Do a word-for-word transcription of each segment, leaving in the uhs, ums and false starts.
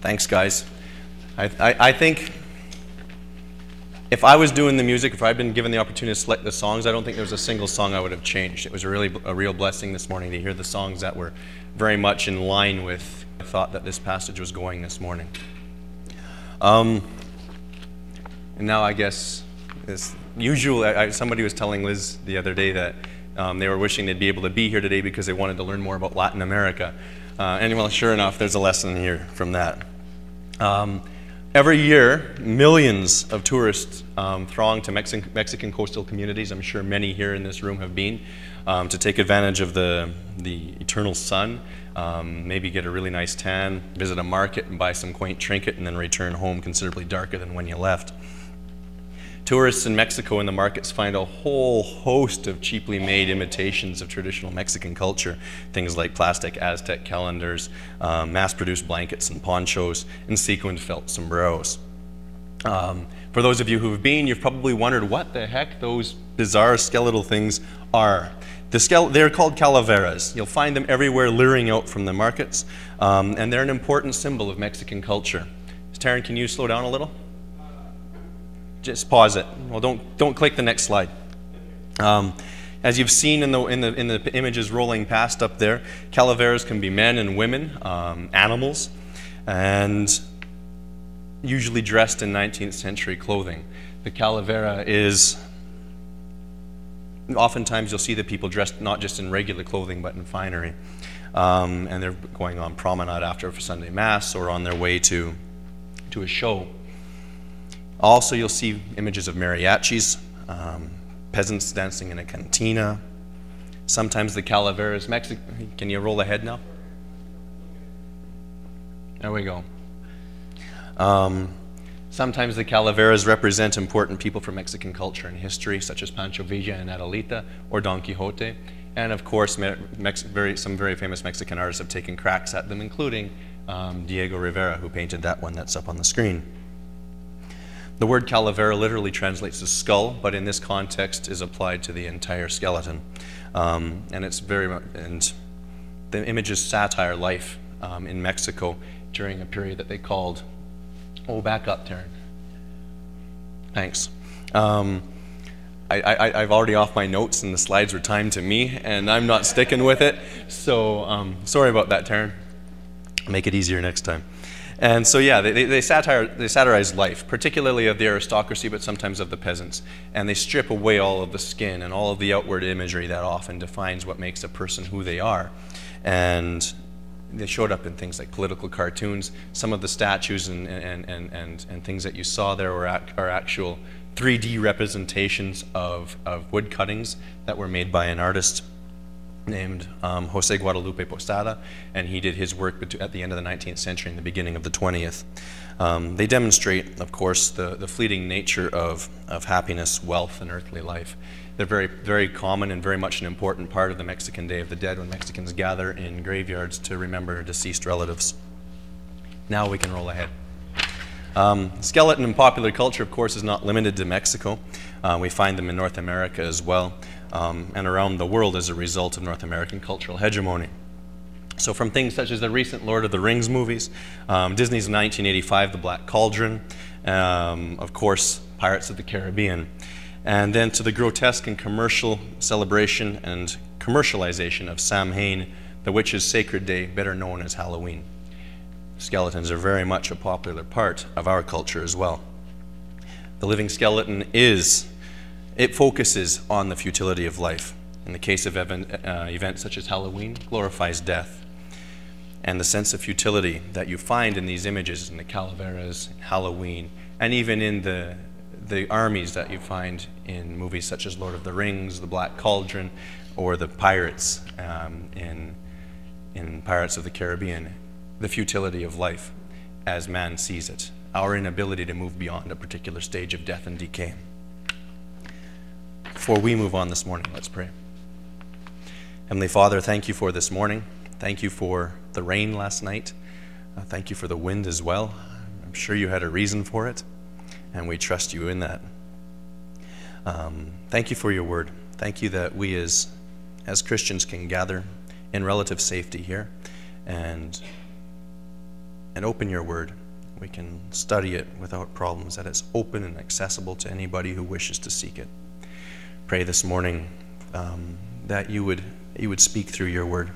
Thanks, guys. I, I, I think if I was doing the music, if I'd been given the opportunity to select the songs, I don't think there was a single song I would have changed. It was a really a real blessing this morning to hear the songs that were very much in line with the thought that this passage was going this morning. Um, and now I guess, as usual, I, I, somebody was telling Liz the other day that um, they were wishing they'd be able to be here today because they wanted to learn more about Latin America. Uh, and well, sure enough, there's a lesson here from that. Um, every year, millions of tourists um, throng to Mexican, Mexican coastal communities. I'm sure many here in this room have been um, to take advantage of the, the eternal sun, um, maybe get a really nice tan, visit a market and buy some quaint trinket, and then return home considerably darker than when you left. Tourists in Mexico in the markets find a whole host of cheaply made imitations of traditional Mexican culture, things like plastic Aztec calendars, um, mass-produced blankets and ponchos, and sequined felt sombreros. Um, for those of you who have been, you've probably wondered what the heck those bizarre skeletal things are. The skele- they're called calaveras. You'll find them everywhere leering out from the markets, um, and they're an important symbol of Mexican culture. Taryn, can you slow down a little? Just pause it. Well, don't don't click the next slide. Um, as you've seen in the in the in the images rolling past up there, calaveras can be men and women, um, animals, and usually dressed in nineteenth century clothing. The calavera is oftentimes you'll see the people dressed not just in regular clothing but in finery, um, and they're going on promenade after Sunday Mass or on their way to to a show. Also, you'll see images of mariachis, um, peasants dancing in a cantina. Sometimes the calaveras, Mexican. Can you roll ahead now? There we go. Um, sometimes the calaveras represent important people from Mexican culture and history, such as Pancho Villa and Adelita, or Don Quixote. And of course, Mex- very, some very famous Mexican artists have taken cracks at them, including um, Diego Rivera, who painted that one that's up on the screen. The word calavera literally translates as skull, but in this context is applied to the entire skeleton. Um, and it's very much, and the image is satire life um, in Mexico during a period that they called, oh, back up, Taryn. Thanks. Um, I, I, I've already off my notes and the slides were timed to me, and I'm not sticking with it. So um, sorry about that, Taryn. Make it easier next time. And so, yeah, they, they, they, satire, they satirize life, particularly of the aristocracy, but sometimes of the peasants. And they strip away all of the skin and all of the outward imagery that often defines what makes a person who they are. And they showed up in things like political cartoons. Some of the statues and, and, and, and, and things that you saw there were ac- are actual three D representations of, of wood cuttings that were made by an artist named um, Jose Guadalupe Posada, and he did his work at the end of the nineteenth century and the beginning of the twentieth. Um, they demonstrate, of course, the, the fleeting nature of, of happiness, wealth, and earthly life. They're very, very common and very much an important part of the Mexican Day of the Dead when Mexicans gather in graveyards to remember deceased relatives. Now we can roll ahead. Um, skeleton in popular culture, of course, is not limited to Mexico. Uh, we find them in North America as well. Um, and around the world as a result of North American cultural hegemony. So from things such as the recent Lord of the Rings movies, um, Disney's nineteen eighty-five The Black Cauldron, um, of course, Pirates of the Caribbean, and then to the grotesque and commercial celebration and commercialization of Samhain, the witch's sacred day, better known as Halloween. Skeletons are very much a popular part of our culture as well. The living skeleton is It focuses on the futility of life. In the case of event, uh, events such as Halloween, glorifies death. And the sense of futility that you find in these images, in the calaveras, Halloween, and even in the the armies that you find in movies such as Lord of the Rings, The Black Cauldron, or the pirates um, in, in Pirates of the Caribbean, the futility of life as man sees it, our inability to move beyond a particular stage of death and decay. Before we move on this morning, let's pray. Heavenly Father, thank you for this morning. Thank you for the rain last night. Uh, thank you for the wind as well. I'm sure you had a reason for it, and we trust you in that. Um, thank you for your word. Thank you that we as, as Christians can gather in relative safety here and and open your word. We can study it without problems, that it's open and accessible to anybody who wishes to seek it. Pray this morning um, that you would you would speak through your word,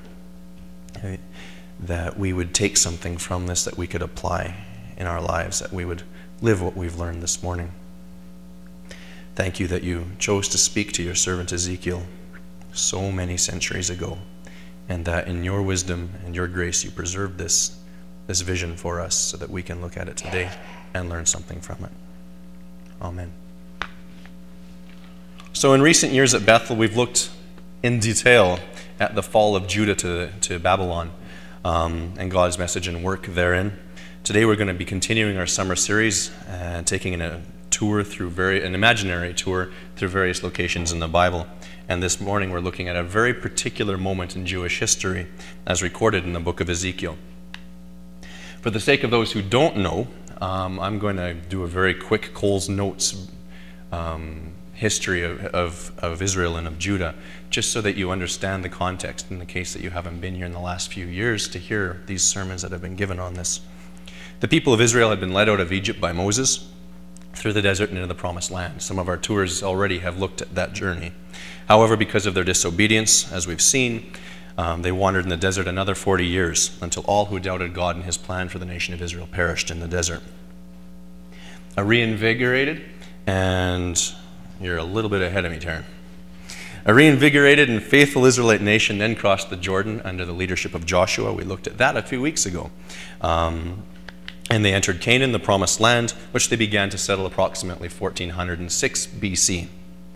that we would take something from this that we could apply in our lives, that we would live what we've learned this morning. Thank you that you chose to speak to your servant Ezekiel so many centuries ago, and that in your wisdom and your grace you preserved this, this vision for us so that we can look at it today and learn something from it. Amen. So in recent years at Bethel, we've looked in detail at the fall of Judah to, to Babylon um, and God's message and work therein. Today we're going to be continuing our summer series and taking a tour through very, an imaginary tour through various locations in the Bible. And this morning we're looking at a very particular moment in Jewish history as recorded in the book of Ezekiel. For the sake of those who don't know, um, I'm going to do a very quick Cole's Notes um, history of, of, of Israel and of Judah, just so that you understand the context in the case that you haven't been here in the last few years to hear these sermons that have been given on this. The people of Israel had been led out of Egypt by Moses through the desert and into the promised land. Some of our tours already have looked at that journey. However, because of their disobedience, as we've seen, um, they wandered in the desert another forty years until all who doubted God and his plan for the nation of Israel perished in the desert. A reinvigorated and You're a little bit ahead of me, Taryn. A reinvigorated and faithful Israelite nation then crossed the Jordan under the leadership of Joshua. We looked at that a few weeks ago. Um, and they entered Canaan, the promised land, which they began to settle approximately fourteen oh six B C.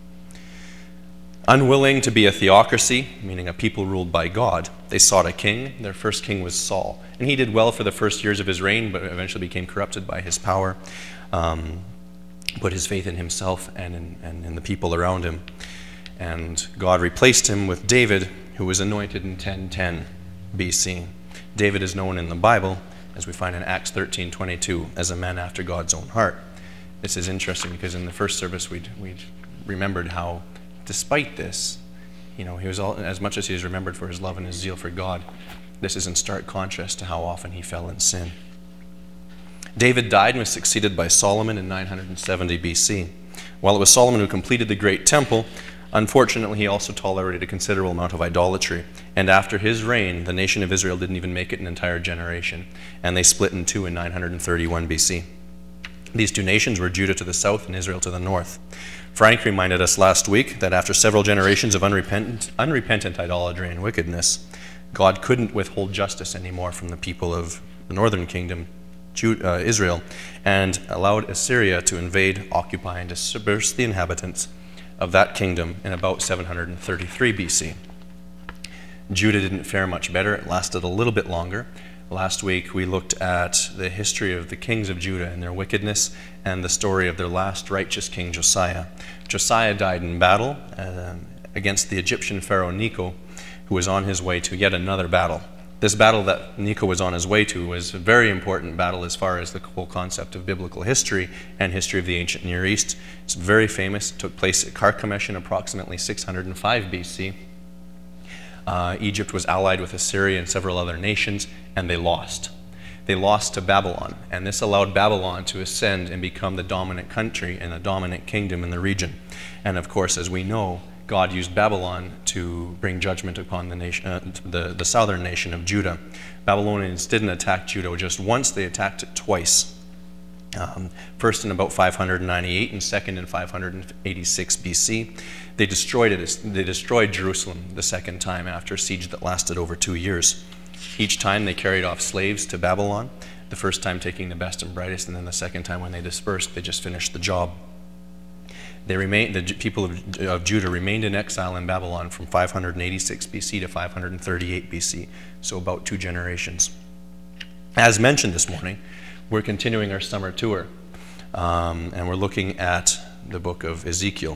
Unwilling to be a theocracy, meaning a people ruled by God, they sought a king. Their first king was Saul. And he did well for the first years of his reign, but eventually became corrupted by his power. Um, put his faith in himself and in, and in the people around him. And God replaced him with David, who was anointed in ten ten B C. David is known in the Bible, as we find in Acts thirteen twenty-two, as a man after God's own heart. This is interesting because in the first service we'd, we'd remembered how, despite this, you know, he was all, as much as he was remembered for his love and his zeal for God, this is in stark contrast to how often he fell in sin. David died and was succeeded by Solomon in nine seventy B C. While it was Solomon who completed the great temple, unfortunately he also tolerated a considerable amount of idolatry. And after his reign, the nation of Israel didn't even make it an entire generation, and they split in two in nine thirty-one B C. These two nations were Judah to the south and Israel to the north. Frank reminded us last week that after several generations of unrepentant, unrepentant idolatry and wickedness, God couldn't withhold justice anymore from the people of the northern kingdom, Uh, Israel, and allowed Assyria to invade, occupy, and disperse the inhabitants of that kingdom in about seven thirty-three B C. Judah didn't fare much better. It lasted a little bit longer. Last week we looked at the history of the kings of Judah and their wickedness and the story of their last righteous king, Josiah. Josiah died in battle uh, against the Egyptian pharaoh Necho, who was on his way to yet another battle. This battle that Necho was on his way to was a very important battle as far as the whole concept of biblical history and history of the ancient Near East. It's very famous. It took place at Carchemish in approximately six hundred five B C. Uh, Egypt was allied with Assyria and several other nations, and they lost. They lost to Babylon, and this allowed Babylon to ascend and become the dominant country and the dominant kingdom in the region. And of course, as we know, God used Babylon to bring judgment upon the nation, uh, the, the southern nation of Judah. Babylonians didn't attack Judah just once, they attacked it twice. Um, first in about five ninety-eight and second in five eighty-six B C. They destroyed it. They destroyed Jerusalem the second time after a siege that lasted over two years. Each time they carried off slaves to Babylon, the first time taking the best and brightest, and then the second time when they dispersed, they just finished the job. They remained, the people of, of Judah remained in exile in Babylon from five eighty-six B C to five thirty-eight B C, so about two generations. As mentioned this morning, we're continuing our summer tour, um, and we're looking at the book of Ezekiel.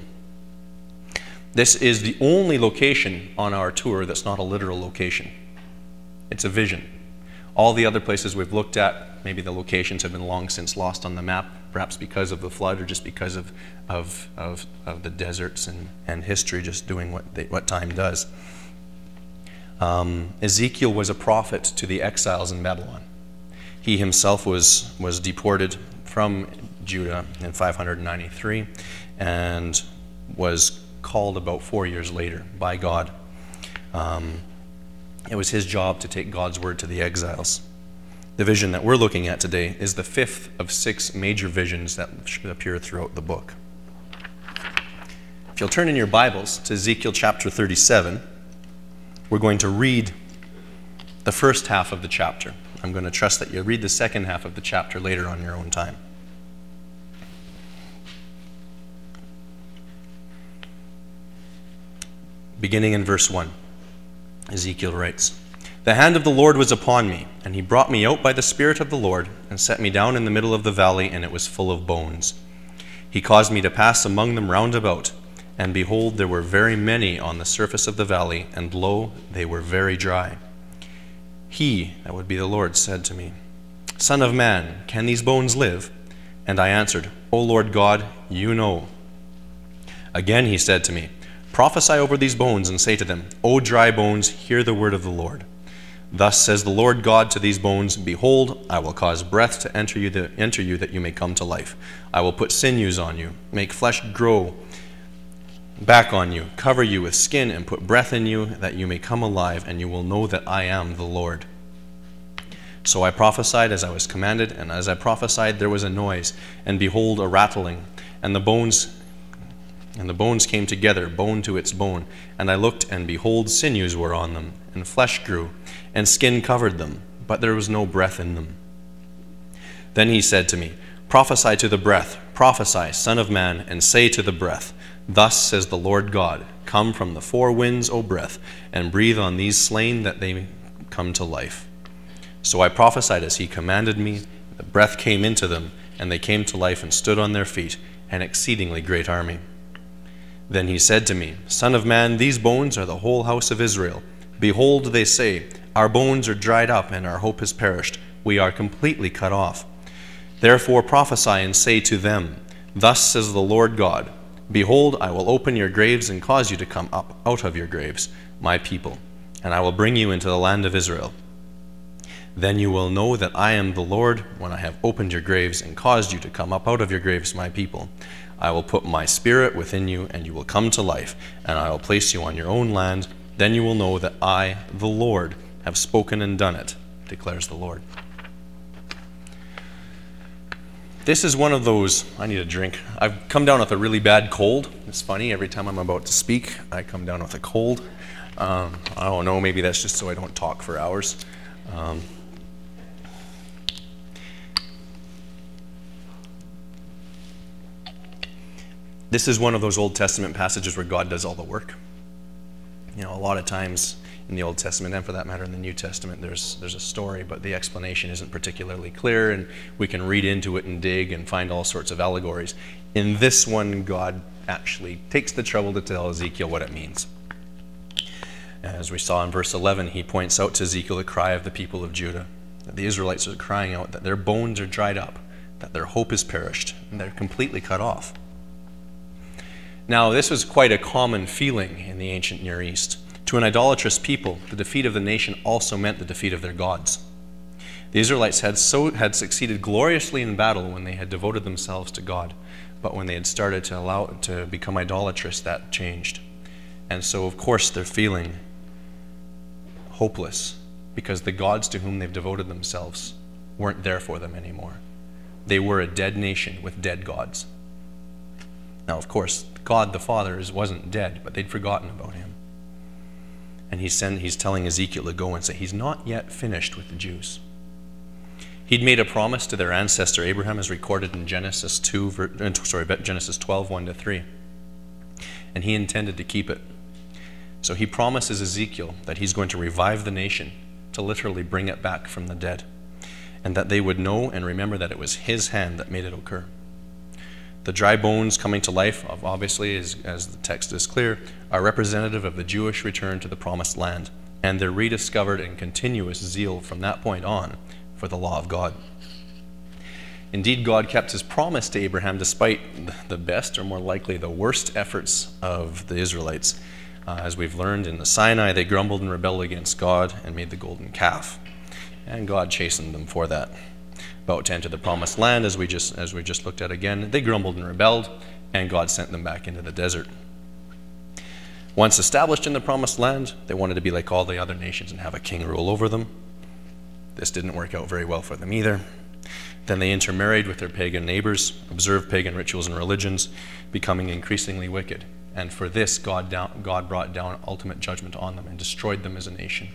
This is the only location on our tour that's not a literal location. It's a vision. All the other places we've looked at, maybe the locations have been long since lost on the map, perhaps because of the flood or just because of of, of, of the deserts and, and history just doing what, they, what time does. Um, Ezekiel was a prophet to the exiles in Babylon. He himself was, was deported from Judah in five hundred ninety-three and was called about four years later by God. Um, it was his job to take God's word to the exiles. The vision that we're looking at today is the fifth of six major visions that appear throughout the book. If you'll turn in your Bibles to Ezekiel chapter thirty-seven, we're going to read the first half of the chapter. I'm going to trust that you'll read the second half of the chapter later on your own time. Beginning in verse one, Ezekiel writes, "The hand of the Lord was upon me, and he brought me out by the Spirit of the Lord, and set me down in the middle of the valley, and it was full of bones. He caused me to pass among them round about, and behold, there were very many on the surface of the valley, and lo, they were very dry. He," that would be the Lord, "said to me, Son of man, can these bones live? And I answered, O Lord God, you know." Again he said to me, "Prophesy over these bones, and say to them, O dry bones, hear the word of the Lord. Thus says the Lord God to these bones, Behold, I will cause breath to enter you, to enter you that you may come to life. I will put sinews on you, make flesh grow back on you, cover you with skin, and put breath in you that you may come alive, and you will know that I am the Lord." So I prophesied as I was commanded, and as I prophesied there was a noise, and behold, a rattling, and the bones and the bones came together, bone to its bone. And I looked, and behold, sinews were on them, and flesh grew, and skin covered them, but there was no breath in them. Then he said to me, "Prophesy to the breath, prophesy, Son of man, and say to the breath, Thus says the Lord God, Come from the four winds, O breath, and breathe on these slain that they may come to life." So I prophesied as he commanded me. The breath came into them, and they came to life and stood on their feet, an exceedingly great army. Then he said to me, "Son of man, these bones are the whole house of Israel. Behold, they say, Our bones are dried up, and our hope has perished. We are completely cut off. Therefore prophesy and say to them, Thus says the Lord God, Behold, I will open your graves and cause you to come up out of your graves, my people, and I will bring you into the land of Israel. Then you will know that I am the Lord when I have opened your graves and caused you to come up out of your graves, my people. I will put my spirit within you, and you will come to life, and I will place you on your own land. Then you will know that I, the Lord, have spoken and done it, declares the Lord." This is one of those, I need a drink. I've come down with a really bad cold. It's funny, every time I'm about to speak, I come down with a cold. Um, I don't know, maybe that's just so I don't talk for hours. Um, This is one of those Old Testament passages where God does all the work. You know, a lot of times in the Old Testament, and for that matter in the New Testament, there's there's a story, but the explanation isn't particularly clear, and we can read into it and dig and find all sorts of allegories. In this one, God actually takes the trouble to tell Ezekiel what it means. As we saw in verse eleven, he points out to Ezekiel the cry of the people of Judah, that the Israelites are crying out that their bones are dried up, that their hope is perished, and they're completely cut off. Now, this was quite a common feeling in the ancient Near East. To an idolatrous people, the defeat of the nation also meant the defeat of their gods. The Israelites had so had succeeded gloriously in battle when they had devoted themselves to God, but when they had started to allow to become idolatrous, that changed. And so, of course, they're feeling hopeless because the gods to whom they've devoted themselves weren't there for them anymore. They were a dead nation with dead gods. Now, of course, God the Father wasn't dead, but they'd forgotten about him. And he's, send, he's telling Ezekiel to go and say he's not yet finished with the Jews. He'd made a promise to their ancestor Abraham, as recorded in Genesis two, sorry, Genesis twelve, one to three. And he intended to keep it. So he promises Ezekiel that he's going to revive the nation, to literally bring it back from the dead, and that they would know and remember that it was his hand that made it occur. The dry bones coming to life, obviously, as, as the text is clear, are representative of the Jewish return to the promised land and their rediscovered and continuous zeal from that point on for the law of God. Indeed, God kept his promise to Abraham despite the best, or more likely the worst, efforts of the Israelites. Uh, as we've learned in the Sinai, they grumbled and rebelled against God and made the golden calf. and God chastened them for that. About to enter the promised land, as we just as we just looked at again, they grumbled and rebelled, and God sent them back into the desert. Once established in the promised land, they wanted to be like all the other nations and have a king rule over them. This didn't work out very well for them either. Then they intermarried with their pagan neighbors, observed pagan rituals and religions, becoming increasingly wicked. And for this, God, down, God brought down ultimate judgment on them and destroyed them as a nation.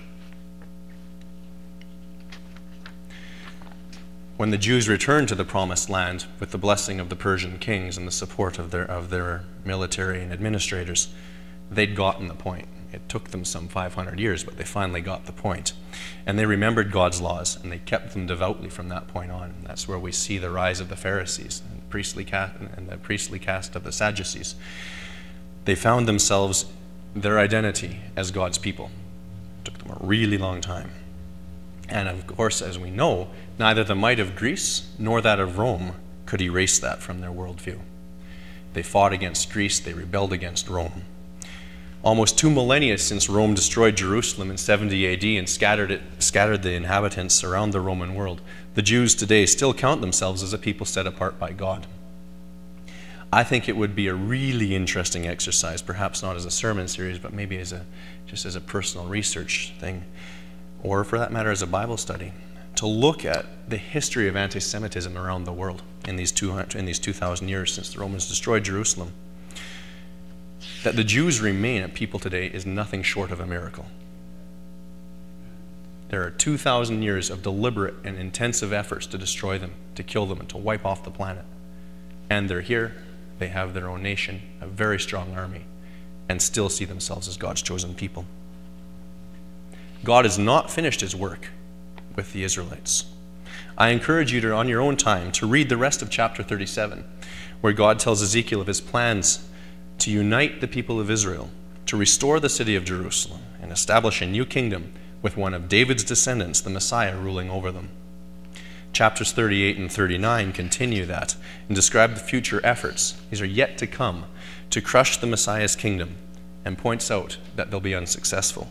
When the Jews returned to the promised land with the blessing of the Persian kings and the support of their, of their military and administrators, they'd gotten the point. It took them some five hundred years, but they finally got the point. And they remembered God's laws, and they kept them devoutly from that point on. And that's where we see the rise of the Pharisees and the priestly caste, and the priestly caste of the Sadducees. They found themselves, their identity as God's people. It took them a really long time. And of course, as we know, neither the might of Greece nor that of Rome could erase that from their worldview. They fought against Greece, they rebelled against Rome. Almost two millennia since Rome destroyed Jerusalem in seventy A D and scattered it, scattered the inhabitants around the Roman world, the Jews today still count themselves as a people set apart by God. I think it would be a really interesting exercise, perhaps not as a sermon series, but maybe as a just as a personal research thing, or for that matter as a Bible study, to look at the history of anti-Semitism around the world in these two in these two thousand years since the Romans destroyed Jerusalem. That the Jews remain a people today is nothing short of a miracle. There are two thousand years of deliberate and intensive efforts to destroy them, to kill them, and to wipe off the planet. And they're here, they have their own nation, a very strong army, and still see themselves as God's chosen people. God has not finished his work with the Israelites. I encourage you to, on your own time, to read the rest of chapter thirty-seven, where God tells Ezekiel of his plans to unite the people of Israel, to restore the city of Jerusalem, and establish a new kingdom with one of David's descendants, the Messiah, ruling over them. Chapters thirty-eight and thirty-nine continue that and describe the future efforts, these are yet to come, to crush the Messiah's kingdom, and points out that they'll be unsuccessful.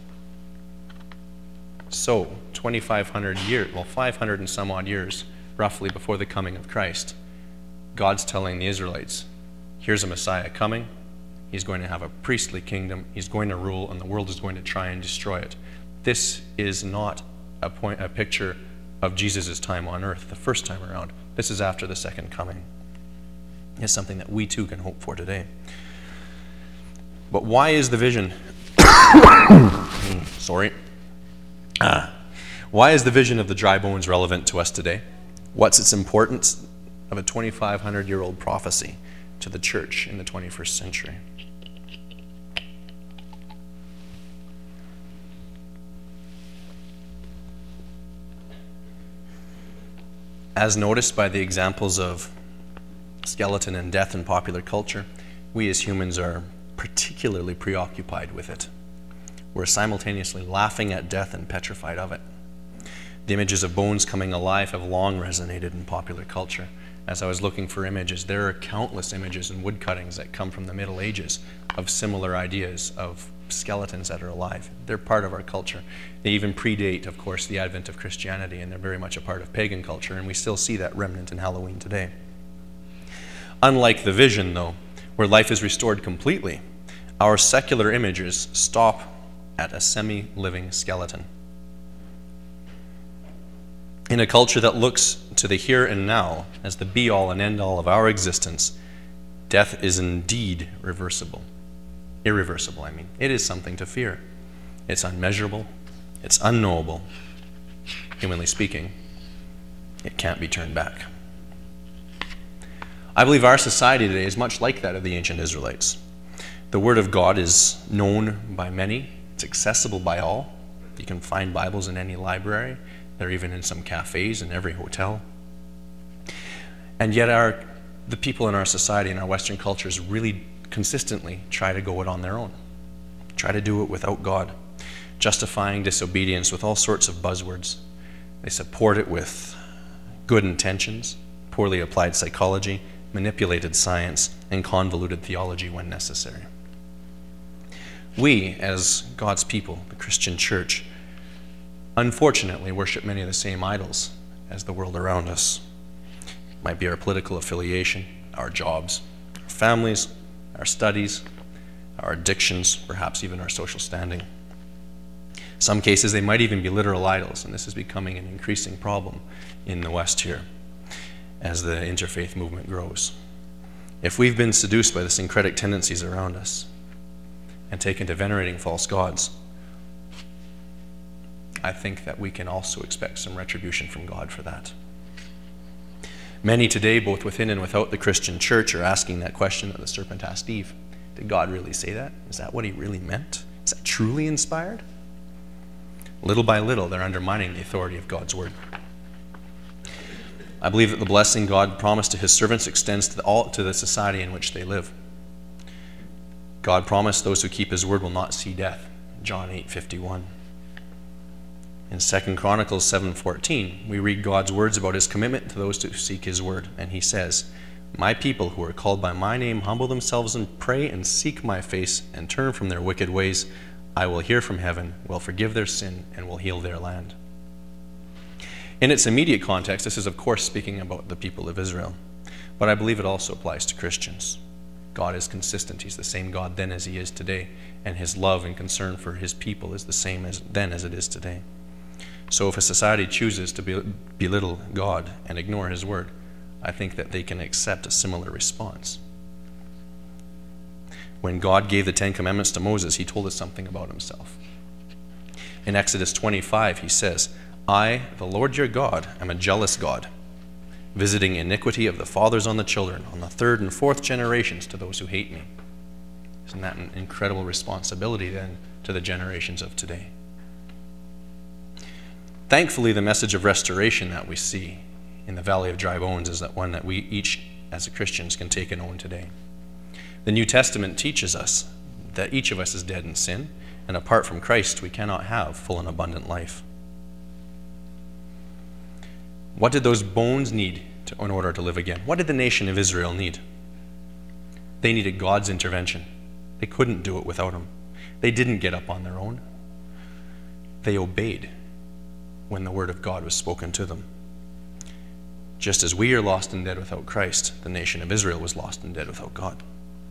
So, twenty-five hundred years, well, five hundred and some odd years, roughly before the coming of Christ, God's telling the Israelites, here's a Messiah coming. He's going to have a priestly kingdom. He's going to rule, and the world is going to try and destroy it. This is not a point, a picture of Jesus' time on earth the first time around. This is after the second coming. It's something that we too can hope for today. But why is the vision... Sorry. Ah. Why is the vision of the dry bones relevant to us today? What's its importance of a twenty-five hundred year old prophecy to the church in the twenty-first century? As noticed by the examples of skeleton and death in popular culture, we as humans are particularly preoccupied with it. We're simultaneously laughing at death and petrified of it. The images of bones coming alive have long resonated in popular culture. As I was looking for images, there are countless images and wood cuttings that come from the Middle Ages of similar ideas of skeletons that are alive. They're part of our culture. They even predate, of course, the advent of Christianity, and they're very much a part of pagan culture, and we still see that remnant in Halloween today. Unlike the vision, though, where life is restored completely, our secular images stop at a semi-living skeleton. In a culture that looks to the here and now as the be-all and end-all of our existence, death is indeed reversible. Irreversible, I mean. It is something to fear. It's unmeasurable. It's unknowable. Humanly speaking, it can't be turned back. I believe our society today is much like that of the ancient Israelites. The Word of God is known by many. It's accessible by all. You can find Bibles in any library. They're even in some cafes in every hotel. And yet our, the people in our society, in our Western cultures, really consistently try to go it on their own. Try to do it without God, justifying disobedience with all sorts of buzzwords. They support it with good intentions, poorly applied psychology, manipulated science, and convoluted theology when necessary. We, as God's people, the Christian church, unfortunately worship many of the same idols as the world around us. It might be our political affiliation, our jobs, our families, our studies, our addictions, perhaps even our social standing. Some cases, they might even be literal idols, and this is becoming an increasing problem in the West here as the interfaith movement grows. If we've been seduced by the syncretic tendencies around us and taken to venerating false gods, I think that we can also expect some retribution from God for that. Many today, both within and without the Christian church, are asking that question that the serpent asked Eve. Did God really say that? Is that what he really meant? Is that truly inspired? Little by little, they're undermining the authority of God's word. I believe that the blessing God promised to his servants extends to the, all, to the society in which they live. God promised those who keep his word will not see death. John eight fifty-one. In Second Chronicles seven fourteen, we read God's words about his commitment to those who seek his word. And he says, "My people who are called by my name humble themselves and pray and seek my face and turn from their wicked ways. I will hear from heaven, will forgive their sin, and will heal their land." In its immediate context, this is of course speaking about the people of Israel. But I believe it also applies to Christians. God is consistent. He's the same God then as he is today. And his love and concern for his people is the same as then as it is today. So if a society chooses to belittle God and ignore his word, I think that they can accept a similar response. When God gave the Ten Commandments to Moses, he told us something about himself. In Exodus twenty-five, he says, "I, the Lord your God, am a jealous God, visiting iniquity of the fathers on the children, on the third and fourth generations to those who hate me." Isn't that an incredible responsibility then to the generations of today? Thankfully, the message of restoration that we see in the Valley of Dry Bones is that one that we each, as Christians, can take and own today. The New Testament teaches us that each of us is dead in sin, and apart from Christ, we cannot have full and abundant life. What did those bones need to, in order to live again? What did the nation of Israel need? They needed God's intervention. They couldn't do it without him. They didn't get up on their own. They obeyed when the word of God was spoken to them. Just as we are lost and dead without Christ, the nation of Israel was lost and dead without God.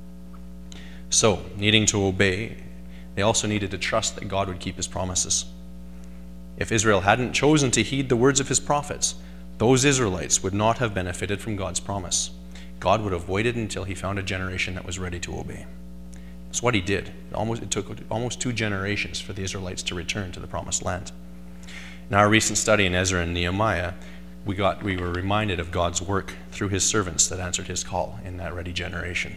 So, needing to obey, they also needed to trust that God would keep his promises. If Israel hadn't chosen to heed the words of his prophets, those Israelites would not have benefited from God's promise. God would have waited until he found a generation that was ready to obey. That's what he did. Almost, it took almost two generations for the Israelites to return to the promised land. In our recent study in Ezra and Nehemiah, we, got, we were reminded of God's work through his servants that answered his call in that ready generation.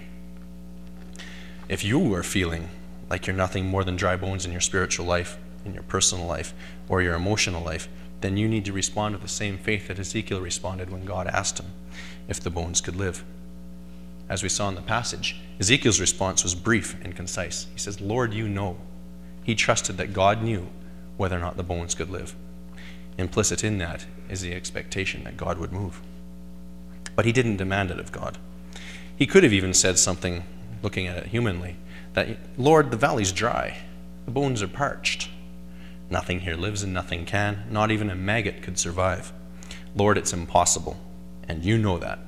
If you are feeling like you're nothing more than dry bones in your spiritual life, in your personal life, or your emotional life, then you need to respond with the same faith that Ezekiel responded when God asked him if the bones could live. As we saw in the passage, Ezekiel's response was brief and concise. He says, "Lord, you know." He trusted that God knew whether or not the bones could live. Implicit in that is the expectation that God would move. But he didn't demand it of God. He could have even said something, looking at it humanly, that, "Lord, the valley's dry. The bones are parched. Nothing here lives and nothing can. Not even a maggot could survive. Lord, it's impossible, and you know that."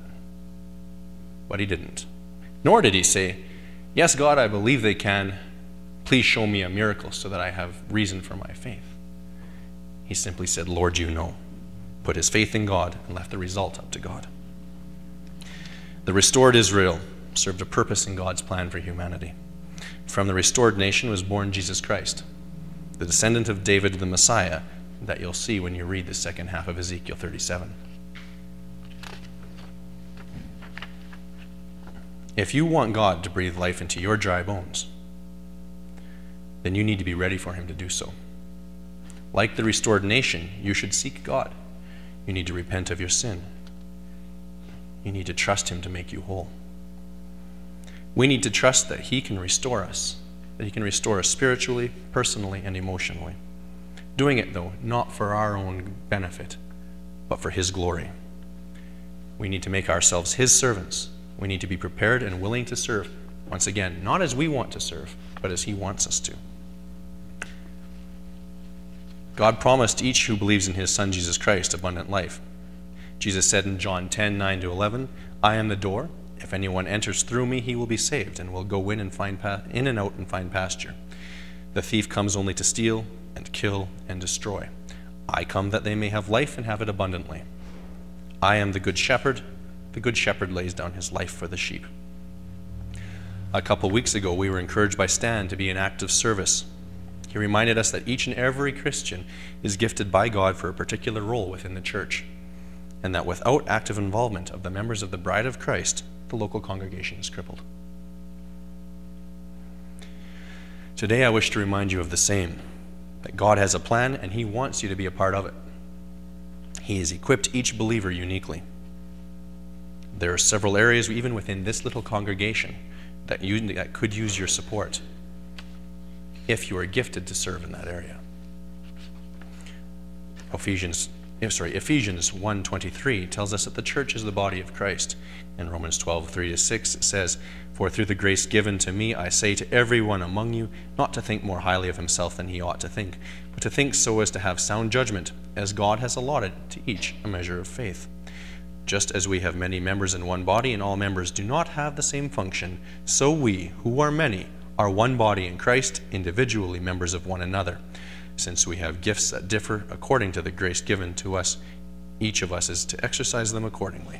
But he didn't. Nor did he say, "Yes, God, I believe they can. Please show me a miracle so that I have reason for my faith." He simply said, "Lord, you know." Put his faith in God and left the result up to God. The restored Israel served a purpose in God's plan for humanity. From the restored nation was born Jesus Christ, the descendant of David, the Messiah, that you'll see when you read the second half of Ezekiel thirty-seven. If you want God to breathe life into your dry bones, then you need to be ready for him to do so. Like the restored nation, you should seek God. You need to repent of your sin. You need to trust him to make you whole. We need to trust that he can restore us, that he can restore us spiritually, personally, and emotionally. Doing it, though, not for our own benefit, but for his glory. We need to make ourselves his servants. We need to be prepared and willing to serve, once again, not as we want to serve, but as he wants us to. God promised each who believes in his Son, Jesus Christ, abundant life. Jesus said in John ten, nine to eleven, I am the door. If anyone enters through me, he will be saved, and will go in and find pa- in and out and find pasture. The thief comes only to steal and kill and destroy. I come that they may have life and have it abundantly. I am the good shepherd. The good shepherd lays down his life for the sheep. A couple weeks ago, we were encouraged by Stan to be in active service. He reminded us that each and every Christian is gifted by God for a particular role within the church, and that without active involvement of the members of the Bride of Christ, the local congregation is crippled. Today, I wish to remind you of the same, that God has a plan and he wants you to be a part of it. He has equipped each believer uniquely. There are several areas, even within this little congregation, that, you, that could use your support, if you are gifted to serve in that area. Ephesians, sorry, Ephesians one twenty-three tells us that the church is the body of Christ. In Romans twelve, three to six, it says, For through the grace given to me, I say to everyone among you, not to think more highly of himself than he ought to think, but to think so as to have sound judgment, as God has allotted to each a measure of faith. Just as we have many members in one body, and all members do not have the same function, so we, who are many, are one body in Christ, individually members of one another. Since we have gifts that differ according to the grace given to us, each of us is to exercise them accordingly.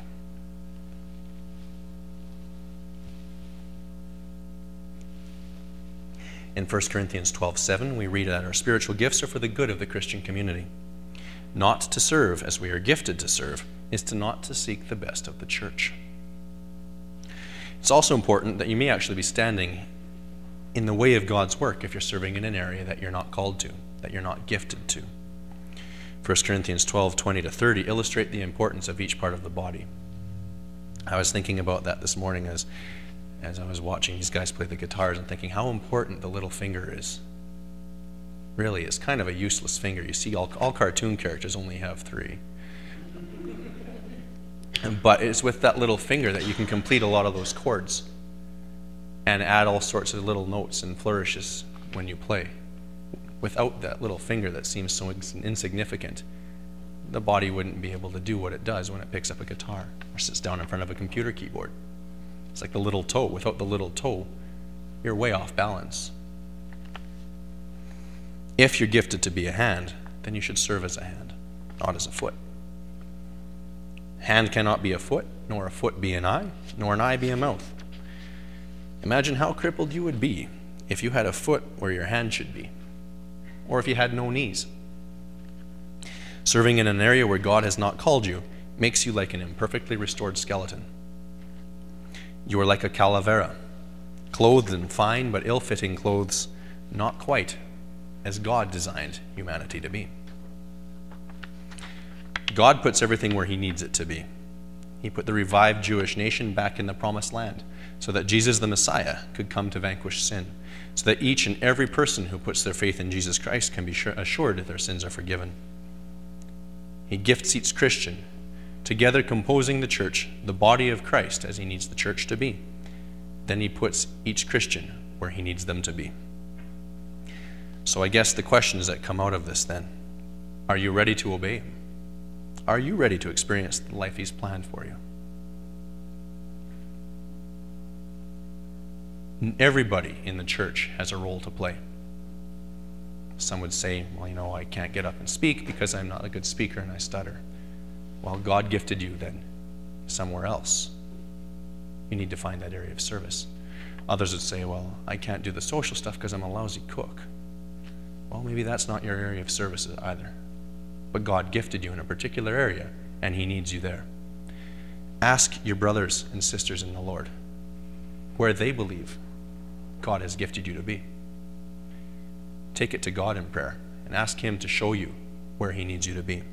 In First Corinthians twelve seven, we read that our spiritual gifts are for the good of the Christian community. Not to serve as we are gifted to serve is to not to seek the best of the church. It's also important that you may actually be standing in the way of God's work if you're serving in an area that you're not called to, that you're not gifted to. First Corinthians twelve twenty to thirty illustrate the importance of each part of the body. I was thinking about that this morning as, as I was watching these guys play the guitars and thinking how important the little finger is. Really, it's kind of a useless finger. You see, all, all cartoon characters only have three. But it's with that little finger that you can complete a lot of those chords and add all sorts of little notes and flourishes when you play. Without that little finger that seems so insignificant, the body wouldn't be able to do what it does when it picks up a guitar or sits down in front of a computer keyboard. It's like the little toe. Without the little toe, you're way off balance. If you're gifted to be a hand, then you should serve as a hand, not as a foot. Hand cannot be a foot, nor a foot be an eye, nor an eye be a mouth. Imagine how crippled you would be if you had a foot where your hand should be, or if you had no knees. Serving in an area where God has not called you makes you like an imperfectly restored skeleton. You are like a calavera, clothed in fine but ill-fitting clothes, not quite as God designed humanity to be. God puts everything where he needs it to be. He put the revived Jewish nation back in the promised land so that Jesus the Messiah could come to vanquish sin, so that each and every person who puts their faith in Jesus Christ can be assured that their sins are forgiven. He gifts each Christian, together composing the church, the body of Christ, as he needs the church to be. Then he puts each Christian where he needs them to be. So I guess the questions that come out of this then, are you ready to obey him? Are you ready to experience the life he's planned for you? Everybody in the church has a role to play. Some would say, well, you know, I can't get up and speak because I'm not a good speaker and I stutter. Well, God gifted you then somewhere else. You need to find that area of service. Others would say, well, I can't do the social stuff because I'm a lousy cook. Well, maybe that's not your area of service either. But God gifted you in a particular area, and he needs you there. Ask your brothers and sisters in the Lord where they believe God has gifted you to be. Take it to God in prayer and ask him to show you where he needs you to be.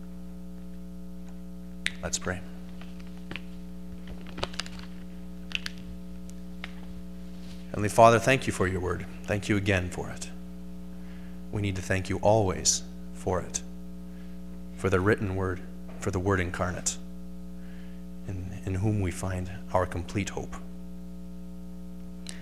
Let's pray. Heavenly Father, thank you for your word. Thank you again for it. We need to thank you always for it, for the written word, for the word incarnate, in, in whom we find our complete hope.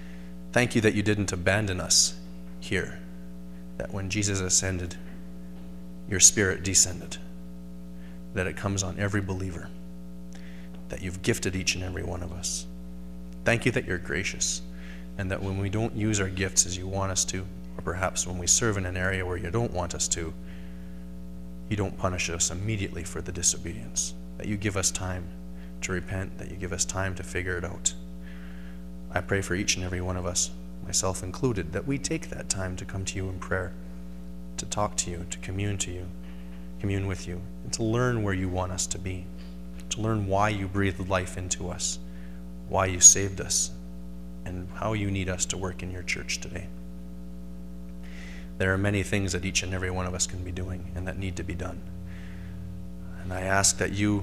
Thank you that you didn't abandon us here, that when Jesus ascended, your Spirit descended, that it comes on every believer, that you've gifted each and every one of us. Thank you that you're gracious, and that when we don't use our gifts as you want us to, or perhaps when we serve in an area where you don't want us to, you don't punish us immediately for the disobedience, that you give us time to repent, that you give us time to figure it out. I pray for each and every one of us, myself included, that we take that time to come to you in prayer, to talk to you, to commune to you, commune with you, and to learn where you want us to be, to learn why you breathed life into us, why you saved us, and how you need us to work in your church today. There are many things that each and every one of us can be doing and that need to be done. And I ask that you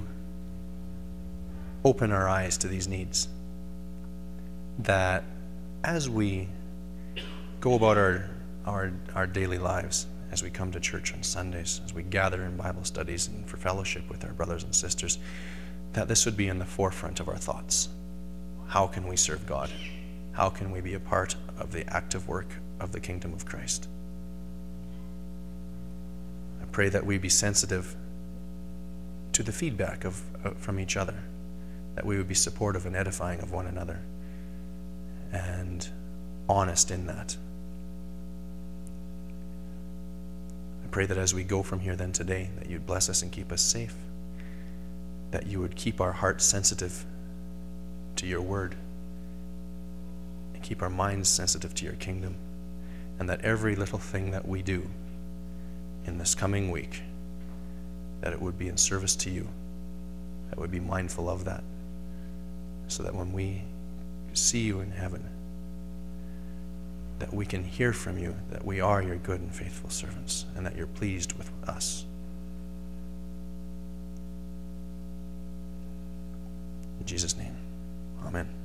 open our eyes to these needs, that as we go about our, our, our daily lives, as we come to church on Sundays, as we gather in Bible studies and for fellowship with our brothers and sisters, that this would be in the forefront of our thoughts. How can we serve God? How can we be a part of the active work of the kingdom of Christ? I pray that we be sensitive to the feedback of, uh, from each other, that we would be supportive and edifying of one another, and honest in that. I pray that as we go from here then today, that you'd bless us and keep us safe, that you would keep our hearts sensitive to your word, and keep our minds sensitive to your kingdom, and that every little thing that we do in this coming week, that it would be in service to you, that would be mindful of that, so that when we see you in heaven, that we can hear from you that we are your good and faithful servants, and that you're pleased with us. In Jesus' name, amen.